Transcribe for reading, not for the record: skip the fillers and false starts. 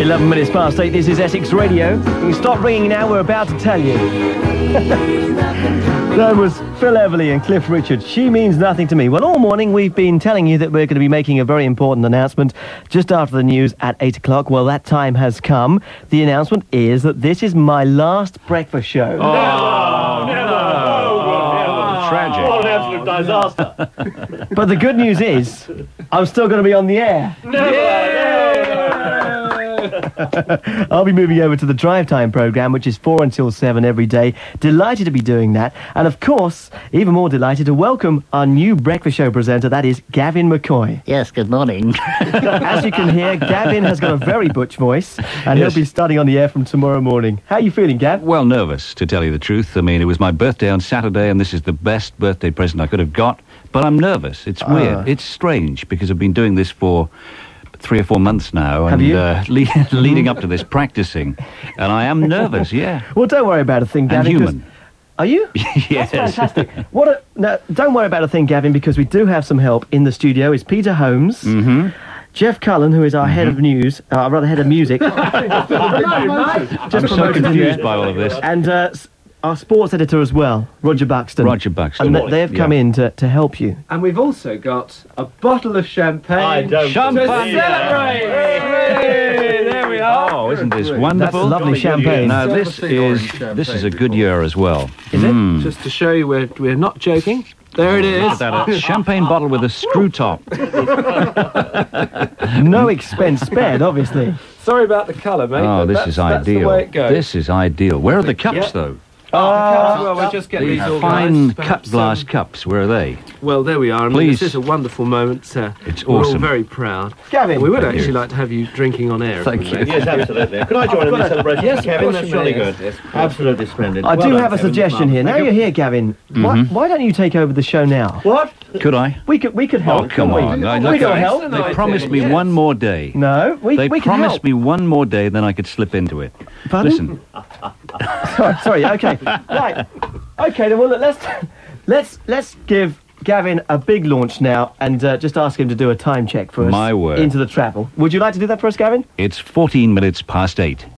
11 minutes past 8, this is Essex Radio. You can stop ringing now, we're about to tell you. That was Phil Everly and Cliff Richard. She means nothing to me. Well, all morning we've been telling you that we're going to be making a very important announcement just after the news at 8 o'clock. Well, that time has come. The announcement is that this is my last breakfast show. Tragic. What an absolute disaster. But the good news is, I'm still going to be on the air. I'll be moving over to the Drive Time programme, which is 4 until 7 every day. Delighted to be doing that. And of course, even more delighted to welcome our new breakfast show presenter, that is Gavin McCoy. Yes, good morning. As you can hear, Gavin has got a very butch voice, and he'll be starting on the air from tomorrow morning. How are you feeling, Gav? Well, nervous, to tell you the truth. I mean, it was my birthday on Saturday, and this is the best birthday present I could have got. But I'm nervous. It's weird. It's strange, because I've been doing this for 3 or 4 months now, and leading up to this, practicing, and I am nervous. Yeah. Well, don't worry about a thing, Gavin. And human. Are you? Yes. That's fantastic. No, don't worry about a thing, Gavin, because we do have some help in the studio. It's Peter Holmes, Jeff Cullen, who is our head of news, head of music. I'm so confused by all of this. And our sports editor as well, Roger Buxton. And they've come in to help you. And we've also got a bottle of champagne. Champagne! Celebrate! There we are. Oh, isn't this wonderful? That's lovely champagne. Now, this is a good year as well. Is it? Just to show you we're not joking. There it is. Look at that, a champagne bottle with a screw top. No expense spared, obviously. Sorry about the colour, mate. Oh, but this is that's ideal. the way it goes. This is ideal. Where are the cups, though? Well, we'll just get The these fine organised. glass cups, where are they? Well, there we are. I mean, Please. this is a wonderful moment. It's We're all awesome. very proud. Gavin. We would Thank actually you. like to have you drinking on air. Thank if we you. may. Yes, absolutely. Could I join in this celebration? Yes, of Kevin, course that's you really may, good. yes. Absolutely splendid. I do Well have done, a Kevin. suggestion here. Now you're here, Gavin. Why don't you take over the show now? What? Could I? We could help. Oh, come couldn't we? on. We can help. They promised me one more day. No, we They can promised help. me one more day, then I could slip into it. Pardon? Listen, Sorry, okay. Right. Okay, then, well, let's give Gavin a big launch now and just ask him to do a time check for us. My word. Into the travel. Would you like to do that for us, Gavin? it's 14 minutes past 8.